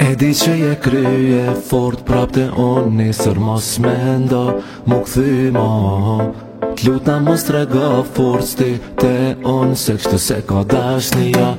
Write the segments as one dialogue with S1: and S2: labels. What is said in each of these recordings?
S1: E di që je kryje fort prapte unë nisër mos me ndo mu këthy ma T'luta mos trega forës ti te unë se kështu se ka dashnia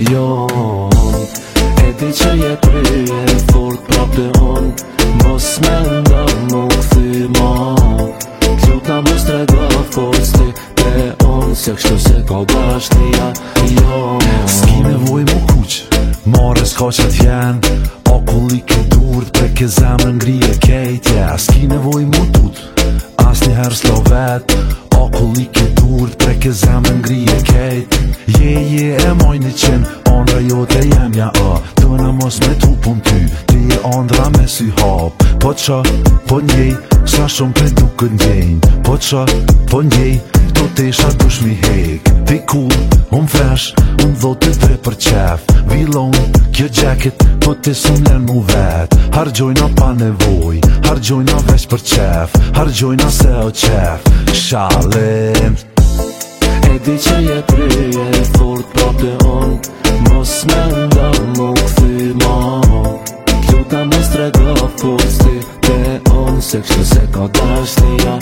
S1: jon E di që je kryje fort prapte unë mos me ndo mu këthy ma T'luta mos trega forës ti te unë se kështu se ka dashnia jon
S2: S'ki nevoj mu kuq, mare s'ka që t'jen Okulli ke durët, preke zemrën ngrije kejt S'ki nevoj mu tut, as njëherë s'lo vet Okulli ke durët, preke zemrën ngrije kejt Je e mojnë qen, ondra jote jemja Dëna mos me trupun ty, ti e ondra me sy hap Po qa, po njej, sa shumë pe duke ndjenj Po qa, po njej, do t'esha dush mi hek Ti cool, fresh, dhote tre për qef Vilon, kjo jacket, po ti s'm len mu vet Hargjojna pa nevoj, hargjojna veç për qef Hargjojna se o qef, shalim
S1: E di që je kryje fort prapte unë mos me nda mu këthy ma T'luta mos trega forës ti te unë se kështu se ka dashnia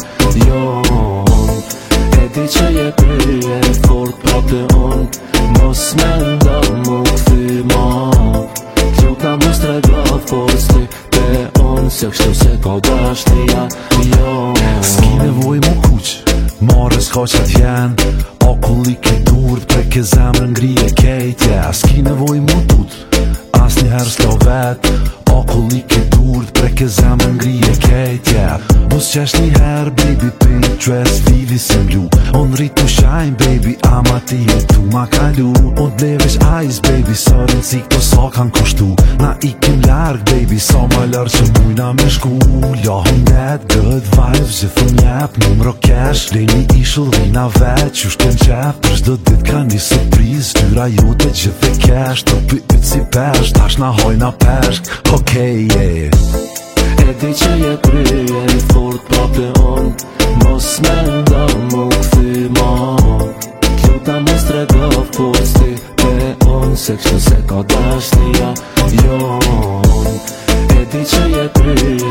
S1: jon E di që je kryje fort prapte unë mos me nda mu këthy ma T'luta mos trega forës ti te unë se kështu se ka dashnia jon
S2: S'ki nevoj mu kuq, mare s'ka që t'jen Okulli ke durët, preke zemrën ngrije kejt S'ki nevoj mu tut, as njëherë s'lo vet Okulli ke durët, preke zemrën ngrije kejt Mos qesh njëherë, baby, pink dress, vivi si mlu Unë rritu shine, baby, ama ti e tu ma kalu Unë blevesh ice, baby, sa rëndësi këto sa kan kushtu Na ikim larg, baby, sa ma lërë që mujna me shku Lahëm net, good vibes, gjithë njep, numro cash Rejni ishull, rina vet, qysh t'en qep Për shdo dit ka një surpriz, tyra jote gjithë e cash Të për ytë si pesh, tash na hojna peshk Okej,
S1: E di që je kryje fort prapte unë mos me nda mu këthy ma T'luta mos trega forës ti te unë se kështu se ka dashnia jon E di që je kryje